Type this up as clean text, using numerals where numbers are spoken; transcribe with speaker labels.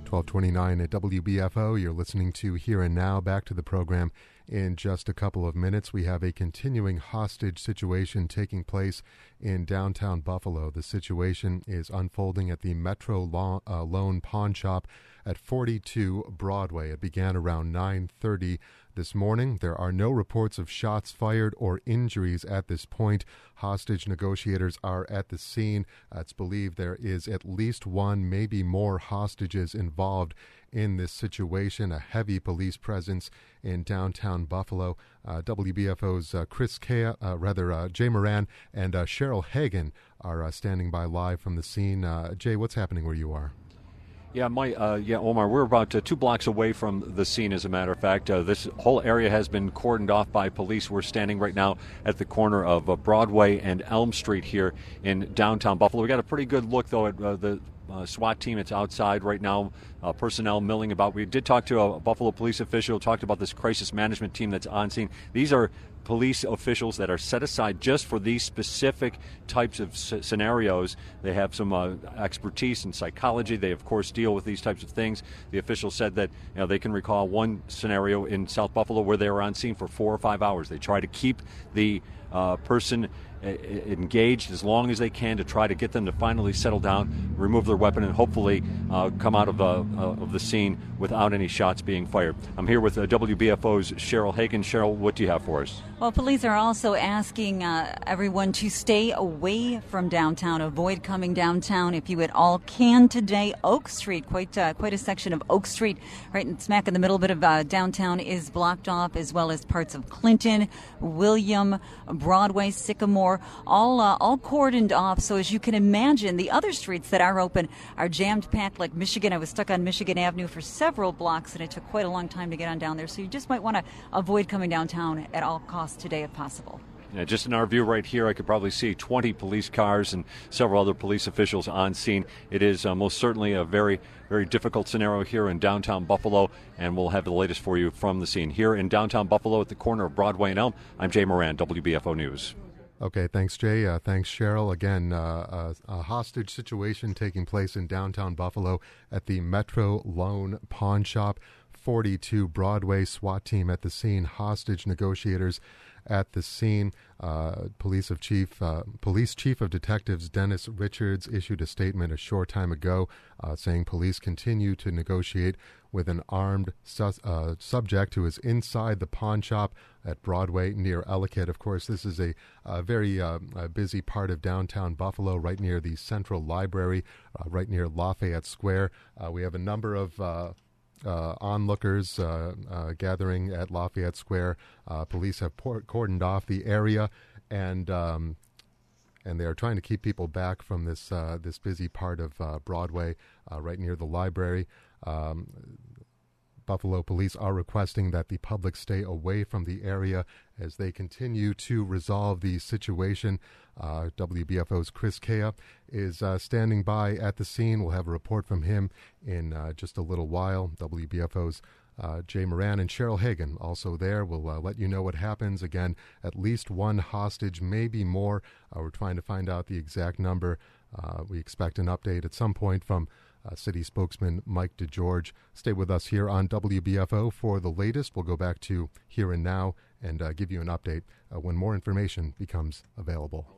Speaker 1: 1229 at WBFO. You're listening to Here and Now. Back to the program in just a couple of minutes. We have a continuing hostage situation taking place in downtown Buffalo. The situation is unfolding at the Metro Loan Pawn Shop at 42 Broadway. It began around 9:30 this morning. There are no reports of shots fired or injuries at this point. Hostage negotiators are at the scene. It's believed there is at least one, maybe more morages involved in this situation. A heavy police presence in downtown Buffalo. WBFO's Jay Moran and Cheryl Hagan are standing by live from the scene. Jay, what's happening where you are?
Speaker 2: Yeah, Omar, we're about 2 blocks away from the scene, as a matter of fact. This whole area has been cordoned off by police. We're standing right now at the corner of Broadway and Elm Street here in downtown Buffalo. We got a pretty good look, though, at the SWAT team. It's outside right now, personnel milling about. We did talk to a Buffalo police official, talked about this crisis management team that's on scene. These are police officials that are set aside just for these specific types of scenarios. They have some expertise in psychology. They, of course, deal with these types of things. The official said that they can recall one scenario in South Buffalo where they were on scene for 4 or 5 hours. They try to keep the person engaged as long as they can to try to get them to finally settle down, remove their weapon, and hopefully come out of the scene without any shots being fired. I'm here with WBFO's Cheryl Hagan. Cheryl, what do you have for us?
Speaker 3: Well, police are also asking everyone to stay away from downtown, avoid coming downtown if you at all can today. Oak Street, quite a section of Oak Street, right smack in the middle bit of downtown, is blocked off, as well as parts of Clinton, William, Broadway, Sycamore, all cordoned off. So as you can imagine, the other streets that are open are jammed packed, like Michigan. I was stuck on Michigan Avenue for several blocks, and it took quite a long time to get on down there. So you just might want to avoid coming downtown at all costs today if possible.
Speaker 2: Yeah, just in our view right here, I could probably see 20 police cars and several other police officials on scene. It is most certainly a very, very difficult scenario here in downtown Buffalo, and we'll have the latest for you from the scene. Here in downtown Buffalo at the corner of Broadway and Elm, I'm Jay Moran, WBFO News.
Speaker 1: Okay, thanks, Jay. Thanks, Cheryl. Again, a hostage situation taking place in downtown Buffalo at the Metro Loan Pawn Shop, 42 Broadway. SWAT team at the scene. Hostage negotiators at the scene. Police Chief of Detectives Dennis Richards issued a statement a short time ago saying police continue to negotiate with an armed subject who is inside the pawn shop at Broadway near Ellicott. Of course, this is a very busy part of downtown Buffalo, right near the Central Library, right near Lafayette Square. We have a number of onlookers gathering at Lafayette Square. Police have cordoned off the area, and they are trying to keep people back from this busy part of Broadway, right near the library. Buffalo police are requesting that the public stay away from the area as they continue to resolve the situation. WBFO's Chris Kea is standing by at the scene. We'll have a report from him in just a little while. WBFO's Jay Moran and Cheryl Hagan also there. We'll let you know what happens. Again, at least one hostage, maybe more. We're trying to find out the exact number. We expect an update at some point from City Spokesman Mike DeGeorge. Stay with us here on WBFO for the latest. We'll go back to Here and Now and give you an update when more information becomes available.